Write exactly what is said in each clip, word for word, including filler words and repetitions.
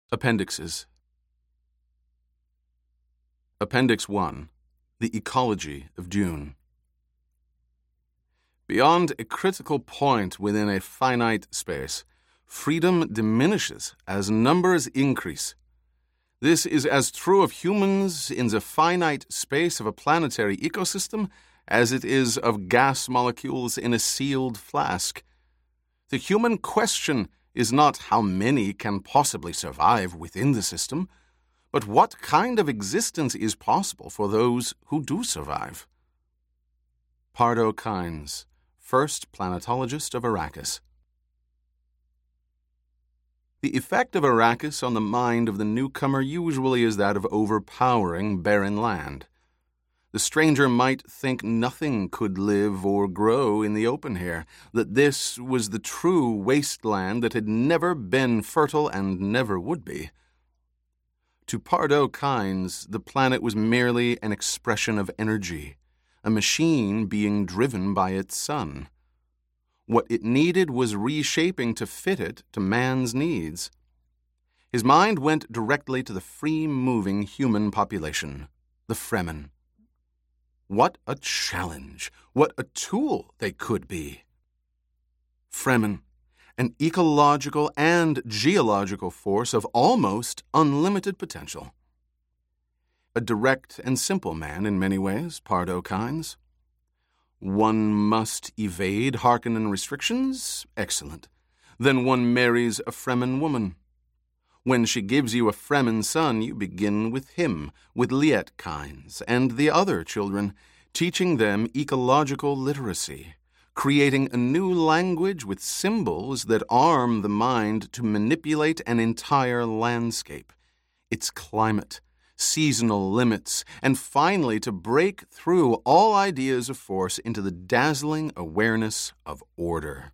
Appendixes. Appendix one. The Ecology of Dune. Beyond a critical point within a finite space, freedom diminishes as numbers increase. This is as true of humans in the finite space of a planetary ecosystem as it is of gas molecules in a sealed flask. The human question is not how many can possibly survive within the system, but what kind of existence is possible for those who do survive. Pardo Kynes, first planetologist of Arrakis. The effect of Arrakis on the mind of the newcomer usually is that of overpowering barren land. The stranger might think nothing could live or grow in the open here, that this was the true wasteland that had never been fertile and never would be. To Pardo Kynes, the planet was merely an expression of energy, a machine being driven by its sun. What it needed was reshaping to fit it to man's needs. His mind went directly to the free-moving human population, the Fremen. What a challenge, what a tool they could be. Fremen, an ecological and geological force of almost unlimited potential. A direct and simple man in many ways, Pardo Kynes. One must evade Harkonnen restrictions? Excellent. Then one marries a Fremen woman. When she gives you a Fremen son, you begin with him, with Liet Kynes, and the other children, teaching them ecological literacy, creating a new language with symbols that arm the mind to manipulate an entire landscape, its climate, seasonal limits, and finally to break through all ideas of force into the dazzling awareness of order.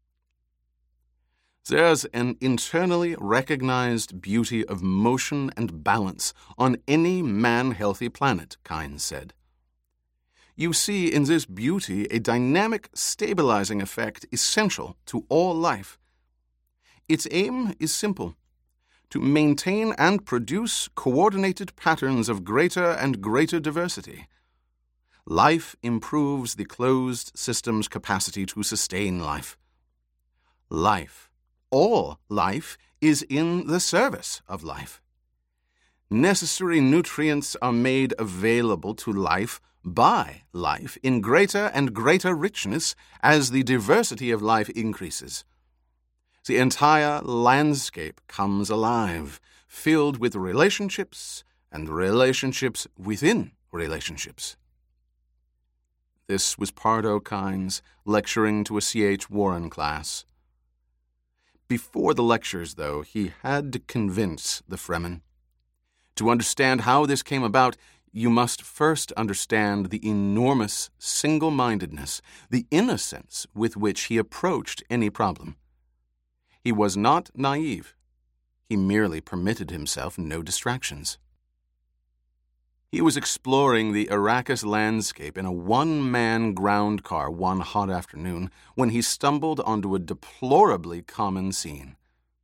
There's an internally recognized beauty of motion and balance on any man-healthy planet, Kynes said. You see in this beauty a dynamic stabilizing effect essential to all life. Its aim is simple: to maintain and produce coordinated patterns of greater and greater diversity. Life improves the closed system's capacity to sustain life. Life, all life, is in the service of life. Necessary nutrients are made available to life by life in greater and greater richness as the diversity of life increases. The entire landscape comes alive, filled with relationships and relationships within relationships. This was Pardo Kynes lecturing to a C H Warren class. Before the lectures, though, he had to convince the Fremen. To understand how this came about, you must first understand the enormous single-mindedness, the innocence with which he approached any problem. He was not naive. He merely permitted himself no distractions. He was exploring the Arrakis landscape in a one-man ground car one hot afternoon when he stumbled onto a deplorably common scene.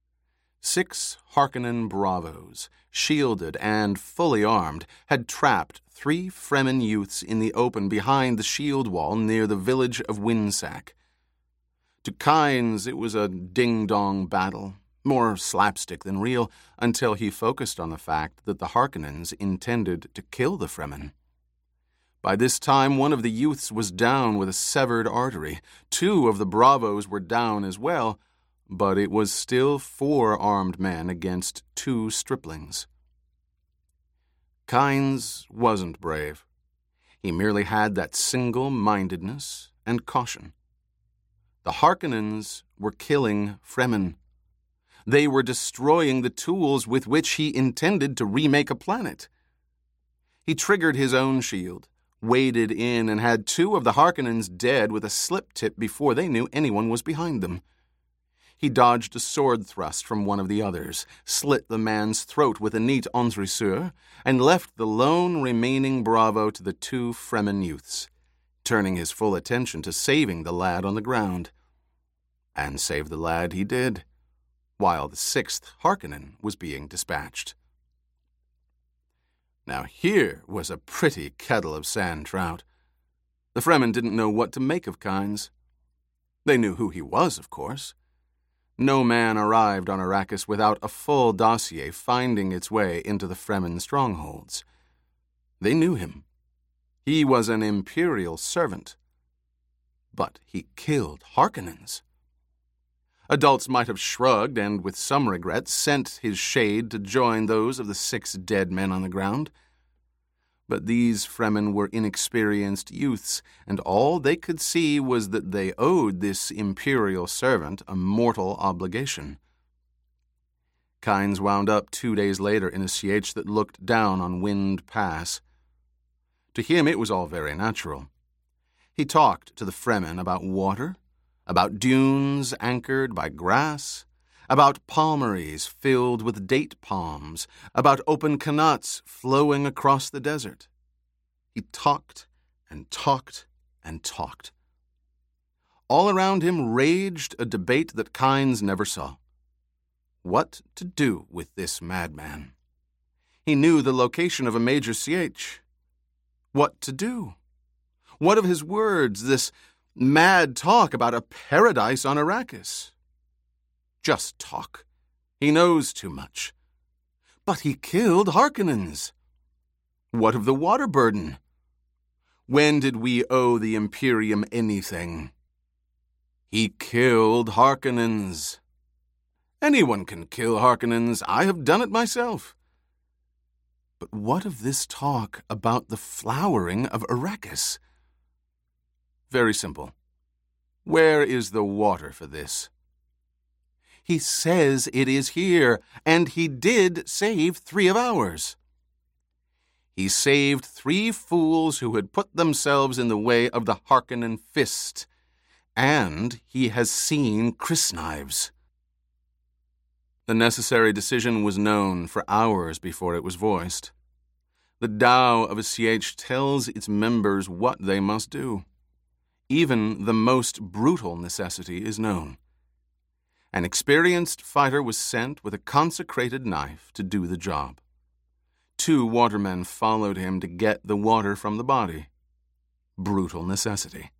Six Harkonnen Bravos, shielded and fully armed, had trapped three Fremen youths in the open behind the shield wall near the village of Windsack. To Kynes, it was a ding-dong battle, more slapstick than real, until he focused on the fact that the Harkonnens intended to kill the Fremen. By this time, one of the youths was down with a severed artery. Two of the Bravos were down as well, but it was still four armed men against two striplings. Kynes wasn't brave. He merely had that single-mindedness and caution. The Harkonnens were killing Fremen. They were destroying the tools with which he intended to remake a planet. He triggered his own shield, waded in, and had two of the Harkonnens dead with a slip tip before they knew anyone was behind them. He dodged a sword thrust from one of the others, slit the man's throat with a neat entresue, and left the lone remaining Bravo to the two Fremen youths, turning his full attention to saving the lad on the ground. And save the lad he did, while the sixth Harkonnen was being dispatched. Now here was a pretty kettle of sand trout. The Fremen didn't know what to make of Kynes. They knew who he was, of course. No man arrived on Arrakis without a full dossier finding its way into the Fremen strongholds. They knew him. He was an Imperial servant. But he killed Harkonnens. Adults might have shrugged and, with some regret, sent his shade to join those of the six dead men on the ground. But these Fremen were inexperienced youths, and all they could see was that they owed this Imperial servant a mortal obligation. Kynes wound up two days later in a sietch that looked down on Wind Pass. To him it was all very natural. He talked to the Fremen about water, about dunes anchored by grass, about palmeries filled with date palms, about open qanats flowing across the desert. He talked and talked and talked. All around him raged a debate that Kynes never saw. What to do with this madman? He knew the location of a major sietch. What to do? What of his words, this mad talk about a paradise on Arrakis? Just talk. He knows too much. But he killed Harkonnens. What of the water burden? When did we owe the Imperium anything? He killed Harkonnens. Anyone can kill Harkonnens. I have done it myself. But what of this talk about the flowering of Arrakis? Very simple. Where is the water for this? He says it is here, and he did save three of ours. He saved three fools who had put themselves in the way of the Harkonnen fist, and he has seen crysknives. The necessary decision was known for hours before it was voiced. The Tao of a sietch tells its members what they must do. Even the most brutal necessity is known. An experienced fighter was sent with a consecrated knife to do the job. Two watermen followed him to get the water from the body. Brutal necessity.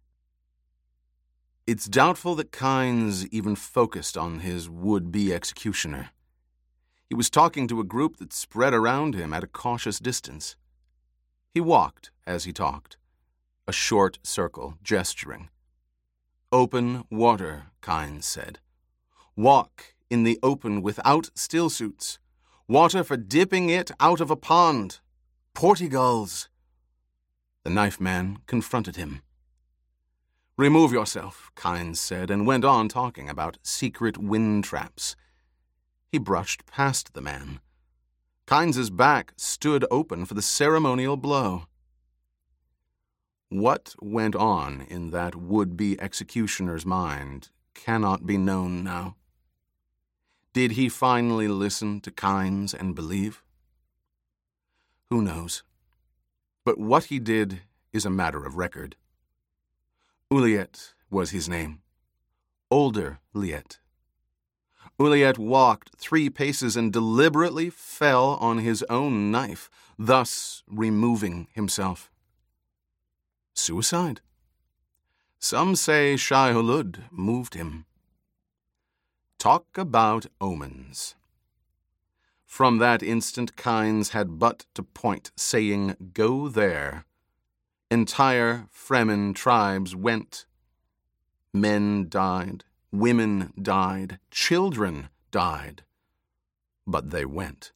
It's doubtful that Kynes even focused on his would-be executioner. He was talking to a group that spread around him at a cautious distance. He walked as he talked, a short circle, gesturing. Open water, Kynes said. Walk in the open without stillsuits. Water for dipping it out of a pond. Portugals. The knife man confronted him. Remove yourself, Kynes said, and went on talking about secret wind traps. He brushed past the man. Kynes's back stood open for the ceremonial blow. What went on in that would-be executioner's mind cannot be known now. Did he finally listen to Kynes and believe? Who knows? But what he did is a matter of record. Uliet was his name. Older Liet. Uliet walked three paces and deliberately fell on his own knife, thus removing himself. Suicide? Some say Shai-Hulud moved him. Talk about omens. From that instant, Kynes had but to point, saying, "Go there." Entire Fremen tribes went. Men died, women died, children died, but they went.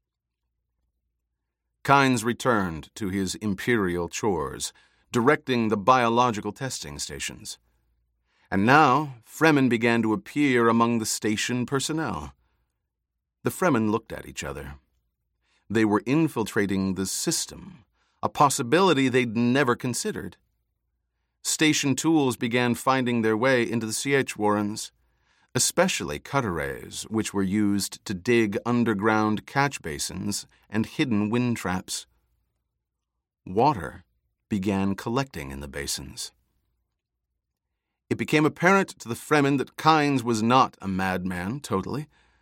Kynes returned to his imperial chores, directing the biological testing stations. And now, Fremen began to appear among the station personnel. The Fremen looked at each other. They were infiltrating the system, a possibility they'd never considered. Station tools began finding their way into the sietch warrens, especially cutterrays, which were used to dig underground catch basins and hidden wind traps. Water began collecting in the basins. It became apparent to the Fremen that Kynes was not a madman, totally.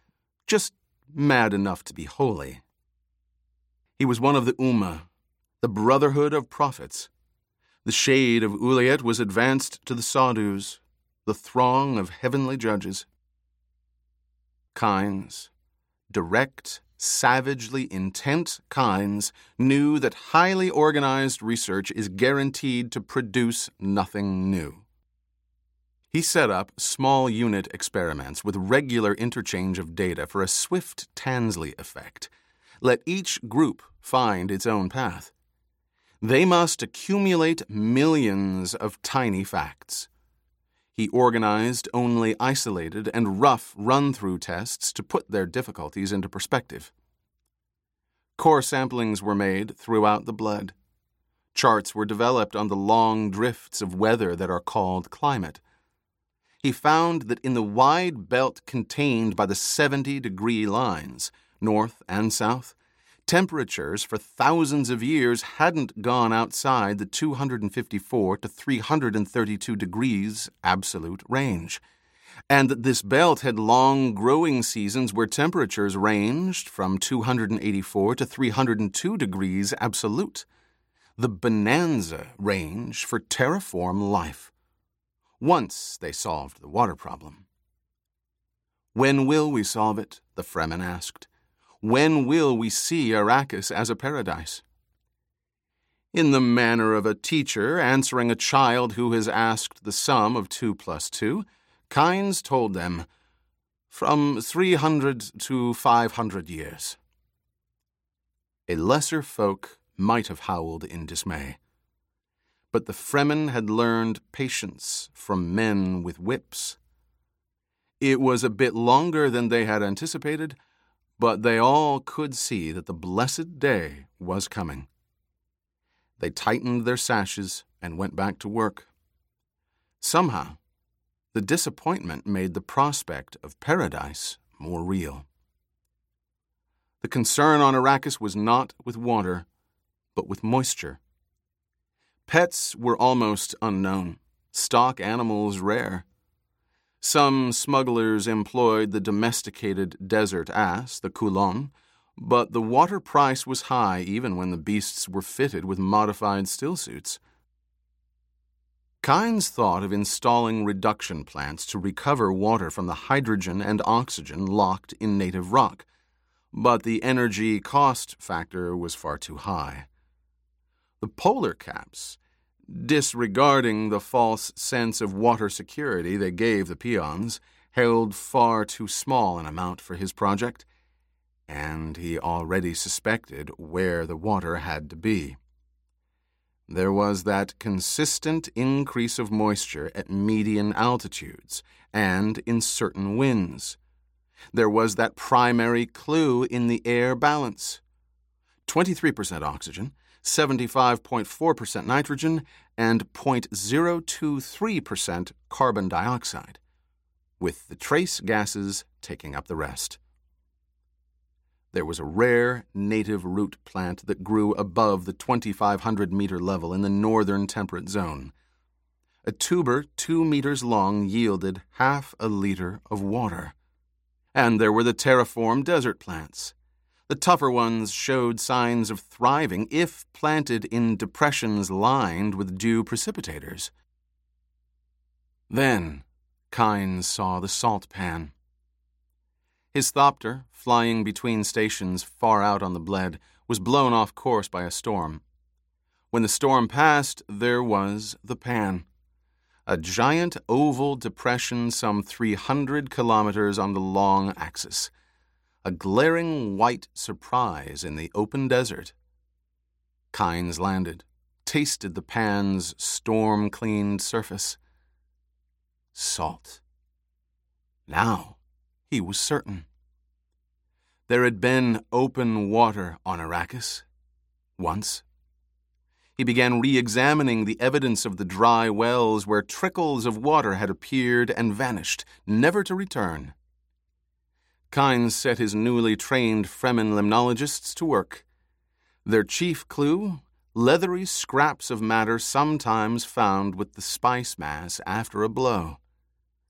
just mad enough to be holy. He was one of the Ummah, the brotherhood of prophets. The shade of Ulayat was advanced to the Sadus, the throng of heavenly judges. Kynes, direct, savagely intent Kynes, knew that highly organized research is guaranteed to produce nothing new. He set up small unit experiments with regular interchange of data for a swift Tansley effect. Let each group find its own path. They must accumulate millions of tiny facts. He organized only isolated and rough run-through tests to put their difficulties into perspective. Core samplings were made throughout the blood. Charts were developed on the long drifts of weather that are called climate. He found that in the wide belt contained by the seventy-degree lines, north and south, temperatures for thousands of years hadn't gone outside the two hundred fifty-four to three hundred thirty-two degrees absolute range, and that this belt had long growing seasons where temperatures ranged from two hundred eighty-four to three hundred two degrees absolute, the bonanza range for terraform life. Once they solved the water problem. When will we solve it? The Fremen asked. When will we see Arrakis as a paradise? In the manner of a teacher answering a child who has asked the sum of two plus two, Kynes told them, from three hundred to five hundred years. A lesser folk might have howled in dismay. But the Fremen had learned patience from men with whips. It was a bit longer than they had anticipated, but they all could see that the blessed day was coming. They tightened their sashes and went back to work. Somehow, the disappointment made the prospect of paradise more real. The concern on Arrakis was not with water, but with moisture. Pets were almost unknown, stock animals rare. Some smugglers employed the domesticated desert ass, the Kulon, but the water price was high even when the beasts were fitted with modified stillsuits. Kynes thought of installing reduction plants to recover water from the hydrogen and oxygen locked in native rock, but the energy cost factor was far too high. The polar caps, disregarding the false sense of water security they gave the peons, held far too small an amount for his project, and he already suspected where the water had to be. There was that consistent increase of moisture at median altitudes and in certain winds. There was that primary clue in the air balance. twenty-three percent oxygen, seventy-five point four percent nitrogen, and zero point zero two three percent carbon dioxide, with the trace gases taking up the rest. There was a rare native root plant that grew above the twenty-five hundred meter level in the northern temperate zone. A tuber two meters long yielded half a liter of water. And there were the terraform desert plants. The tougher ones showed signs of thriving if planted in depressions lined with dew precipitators. Then Kynes saw the salt pan. His thopter, flying between stations far out on the bled, was blown off course by a storm. When the storm passed, there was the pan, a giant oval depression some three hundred kilometers on the long axis, a glaring white surprise in the open desert. Kynes landed, tasted the pan's storm-cleaned surface. Salt. Now he was certain. There had been open water on Arrakis, once. He began re-examining the evidence of the dry wells where trickles of water had appeared and vanished, never to return. Kynes set his newly trained Fremen limnologists to work. Their chief clue, leathery scraps of matter sometimes found with the spice mass after a blow.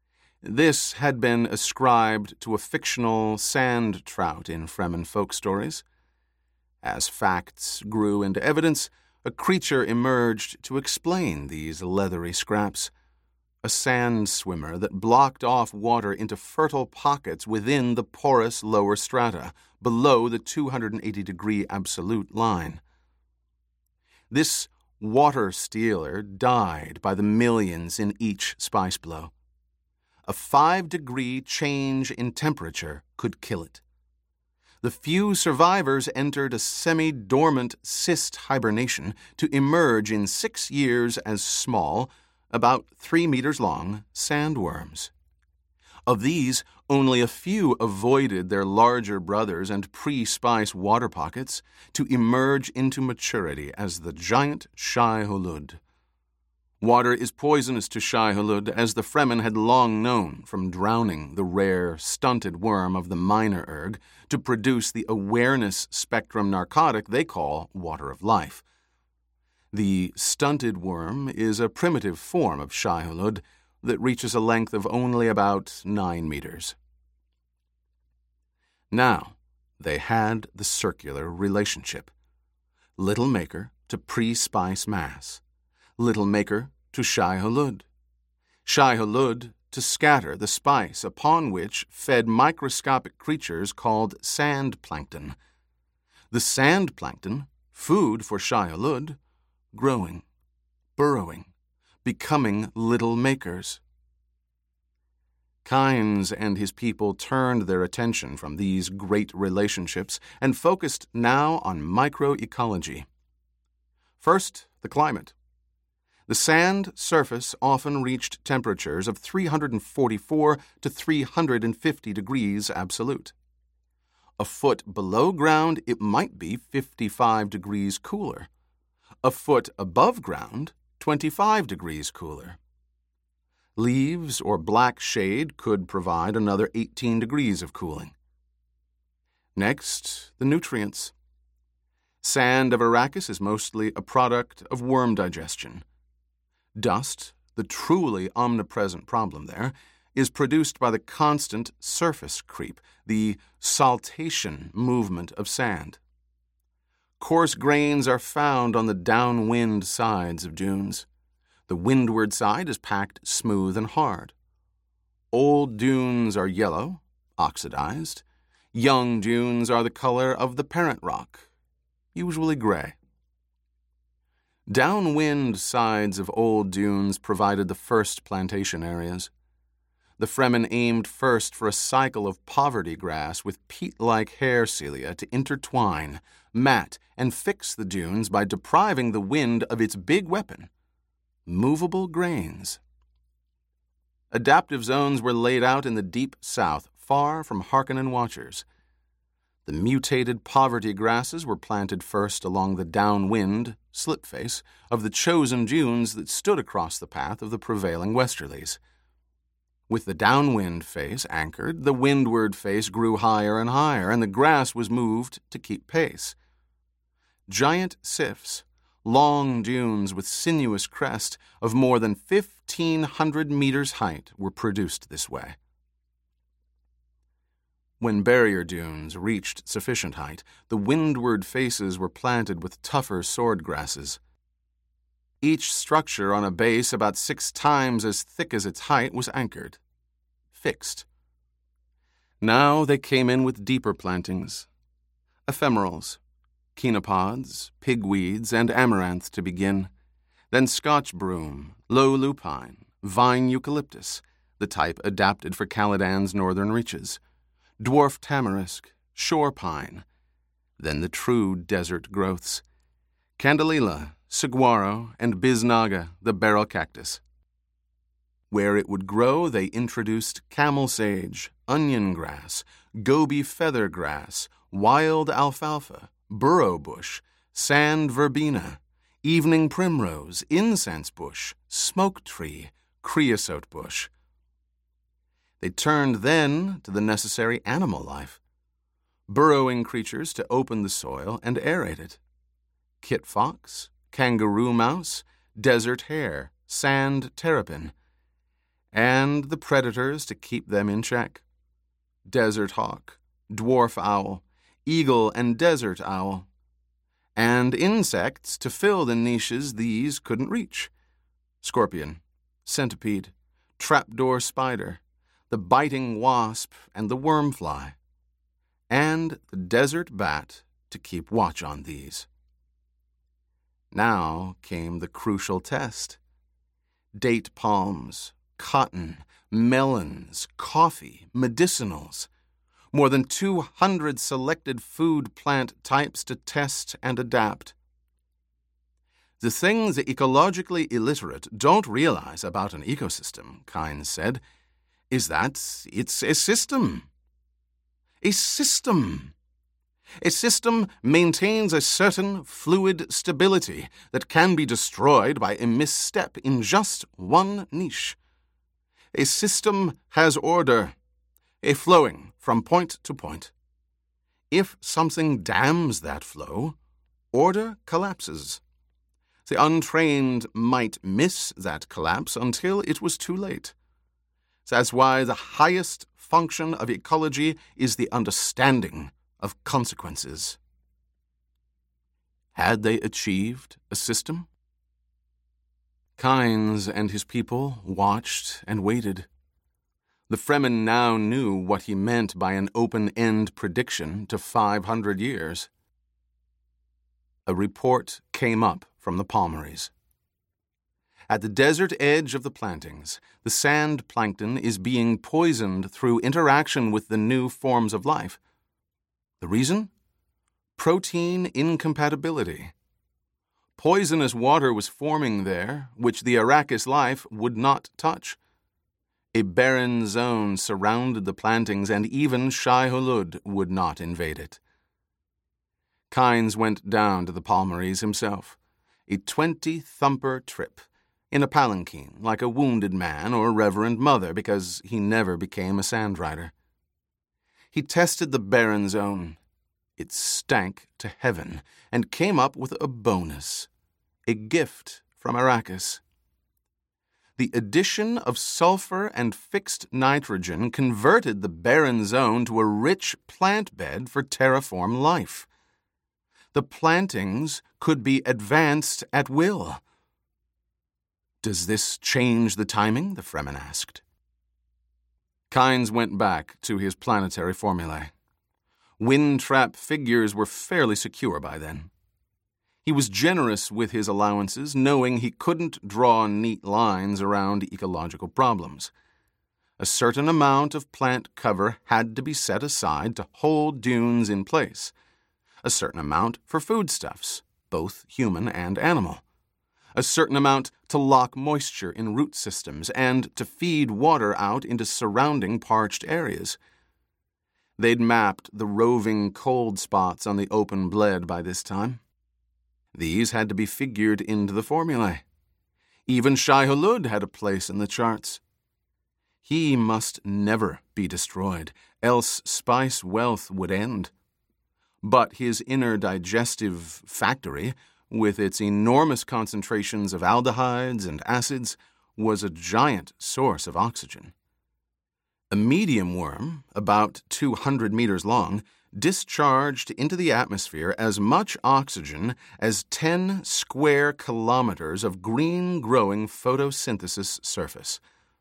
This had been ascribed to a fictional sand trout in Fremen folk stories. As facts grew into evidence, a creature emerged to explain these leathery scraps. A sand swimmer that blocked off water into fertile pockets within the porous lower strata, below the two hundred eighty degree absolute line. This water stealer died by the millions in each spice blow. A five-degree change in temperature could kill it. The few survivors entered a semi-dormant cyst hibernation to emerge in six years as small, about three meters long, sandworms. Of these, only a few avoided their larger brothers and pre-spice water pockets to emerge into maturity as the giant Shai-Hulud. Water is poisonous to Shai-Hulud, as the Fremen had long known from drowning the rare, stunted worm of the minor erg to produce the awareness spectrum narcotic they call water of life. The stunted worm is a primitive form of Shai-Hulud that reaches a length of only about nine meters. Now, they had the circular relationship. Little maker to pre-spice mass. Little maker to Shai-Hulud. Shai-Hulud to scatter the spice upon which fed microscopic creatures called sand plankton. The sand plankton, food for Shai-Hulud, growing, burrowing, becoming little makers. Kynes and his people turned their attention from these great relationships and focused now on microecology. First, the climate. The sand surface often reached temperatures of three hundred forty-four to three hundred fifty degrees absolute. A foot below ground, it might be fifty-five degrees cooler. A foot above ground, twenty-five degrees cooler. Leaves or black shade could provide another eighteen degrees of cooling. Next, the nutrients. Sand of Arrakis is mostly a product of worm digestion. Dust, the truly omnipresent problem there, is produced by the constant surface creep, the saltation movement of sand. Coarse grains are found on the downwind sides of dunes. The windward side is packed smooth and hard. Old dunes are yellow, oxidized. Young dunes are the color of the parent rock, usually gray. Downwind sides of old dunes provided the first plantation areas. The Fremen aimed first for a cycle of poverty grass with peat-like hair cilia to intertwine, mat, and fix the dunes by depriving the wind of its big weapon, movable grains. Adaptive zones were laid out in the deep south, far from Harkonnen watchers. The mutated poverty grasses were planted first along the downwind, slip face, of the chosen dunes that stood across the path of the prevailing westerlies. With the downwind face anchored, the windward face grew higher and higher, and the grass was moved to keep pace. Giant sifts, long dunes with sinuous crest of more than fifteen hundred meters height were produced this way. When barrier dunes reached sufficient height, the windward faces were planted with tougher sword grasses. Each structure on a base about six times as thick as its height was anchored, fixed. Now they came in with deeper plantings, ephemerals, chenopods, pigweeds, and amaranth to begin, then Scotch broom, low lupine, vine eucalyptus, the type adapted for Caladan's northern reaches, dwarf tamarisk, shore pine, then the true desert growths, candelilla, saguaro, and bisnaga, the barrel cactus. Where it would grow, they introduced camel sage, onion grass, goby feather grass, wild alfalfa, burrow bush, sand verbena, evening primrose, incense bush, smoke tree, creosote bush. They turned then to the necessary animal life. Burrowing creatures to open the soil and aerate it. Kit fox, kangaroo mouse, desert hare, sand terrapin. and the predators to keep them in check. Desert hawk, dwarf owl, eagle and desert owl, and insects to fill the niches these couldn't reach. Scorpion, centipede, trapdoor spider, the biting wasp and the wormfly, and the desert bat to keep watch on these. Now came the crucial test. Date palms, cotton, melons, coffee, medicinals, more than two hundred selected food plant types to test and adapt. The thing the ecologically illiterate don't realize about an ecosystem, Kynes said, is that it's a system. A system. A system maintains a certain fluid stability that can be destroyed by a misstep in just one niche. A system has order, a flowing from point to point. If something dams that flow, order collapses. The untrained might miss that collapse until it was too late. That's why the highest function of ecology is the understanding of consequences. Had they achieved a system? Kynes and his people watched and waited. The Fremen now knew what he meant by an open-end prediction to five hundred years. A report came up from the Palmaries. At the desert edge of the plantings, the sand plankton is being poisoned through interaction with the new forms of life. The reason? Protein incompatibility. Poisonous water was forming there, which the Arrakis life would not touch. A barren zone surrounded the plantings, and even Shai-Hulud would not invade it. Kynes went down to the Palmaries himself, a twenty-thumper trip, in a palanquin, like a wounded man or reverend mother, because he never became a sandrider. He tested the barren zone. It stank to heaven, and came up with a bonus, a gift from Arrakis. The addition of sulfur and fixed nitrogen converted the barren zone to a rich plant bed for terraform life. The plantings could be advanced at will. Does this change the timing? The Fremen asked. Kynes went back to his planetary formulae. Wind trap figures were fairly secure by then. He was generous with his allowances, knowing he couldn't draw neat lines around ecological problems. A certain amount of plant cover had to be set aside to hold dunes in place. A certain amount for foodstuffs, both human and animal. A certain amount to lock moisture in root systems and to feed water out into surrounding parched areas. They'd mapped the roving cold spots on the open bled by this time. These had to be figured into the formulae. Even Shai-Hulud had a place in the charts. He must never be destroyed, else spice wealth would end. But his inner digestive factory, with its enormous concentrations of aldehydes and acids, was a giant source of oxygen. A medium worm, about two hundred meters long, discharged into the atmosphere as much oxygen as ten square kilometers of green-growing photosynthesis surface.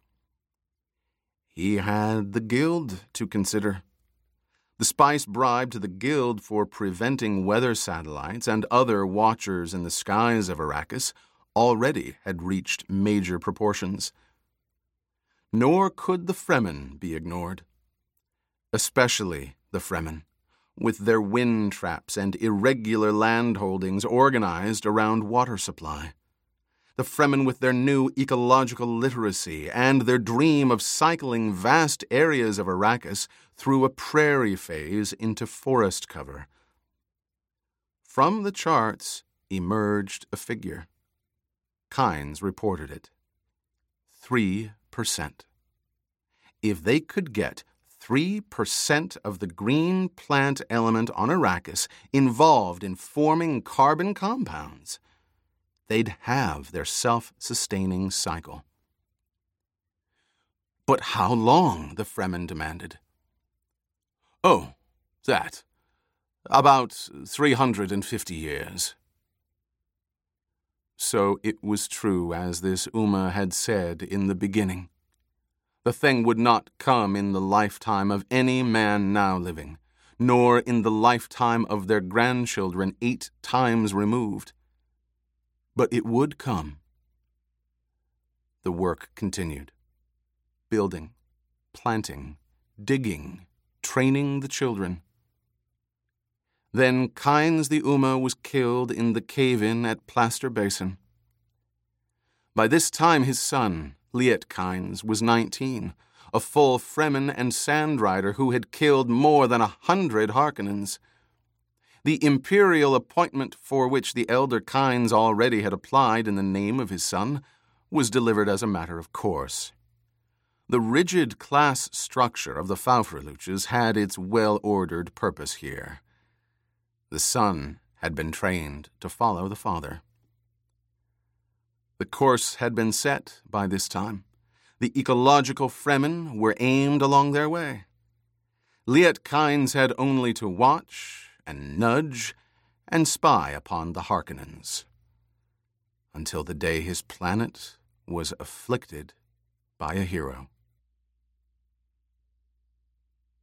He had the Guild to consider. The spice bribe to the Guild for preventing weather satellites and other watchers in the skies of Arrakis already had reached major proportions. Nor could the Fremen be ignored. Especially the Fremen, with their wind traps and irregular landholdings organized around water supply. The Fremen with their new ecological literacy and their dream of cycling vast areas of Arrakis through a prairie phase into forest cover. From the charts emerged a figure. Kynes reported it. Three percent. If they could get three percent of the green plant element on Arrakis involved in forming carbon compounds, they'd have their self-sustaining cycle. But how long? The Fremen demanded. Oh, that. About three hundred and fifty years. So it was true, as this Uma had said in the beginning. The thing would not come in the lifetime of any man now living, nor in the lifetime of their grandchildren eight times removed. But it would come. The work continued. Building, planting, digging, training the children. Then Kynes the Uma was killed in the cave-in at Plaster Basin. By this time his son, Liet Kynes, was nineteen, a full Fremen and Sandrider who had killed more than a hundred Harkonnens. The imperial appointment for which the elder Kynes already had applied in the name of his son was delivered as a matter of course. The rigid class structure of the Faufreluches had its well-ordered purpose here. The son had been trained to follow the father. The course had been set by this time. The ecological Fremen were aimed along their way. Liet Kynes had only to watch and nudge and spy upon the Harkonnens, until the day his planet was afflicted by a hero.